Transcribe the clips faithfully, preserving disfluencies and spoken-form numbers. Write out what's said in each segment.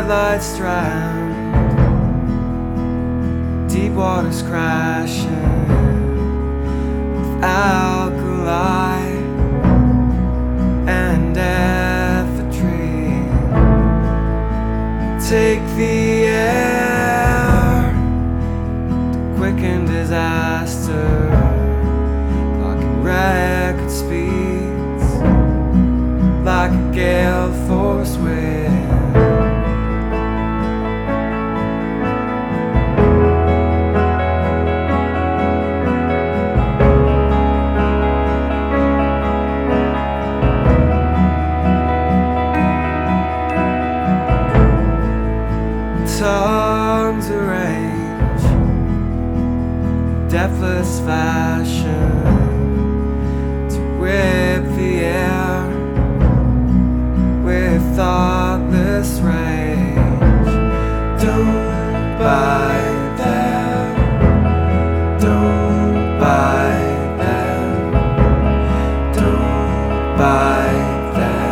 red light strand, deep waters crashing with alkali and ephedrine. Take the air to quicken disaster, blocking record speeds like a gale force wind. Tongues arrange deathless fashion to whip the air with thoughtless rage. Don't buy them, don't buy them, don't buy them.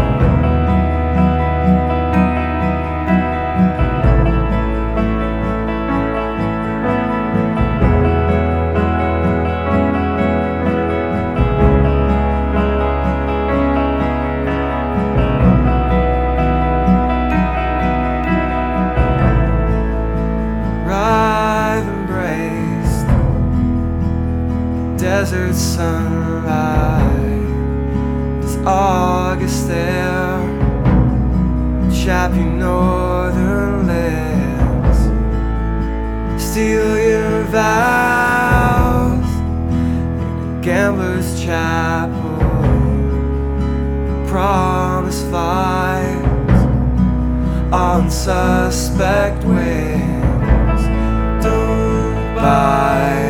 Desert sunlight, this August air, chappy northern lands, steal your vows in a gambler's chapel, promise flies on suspect wings. Don't buy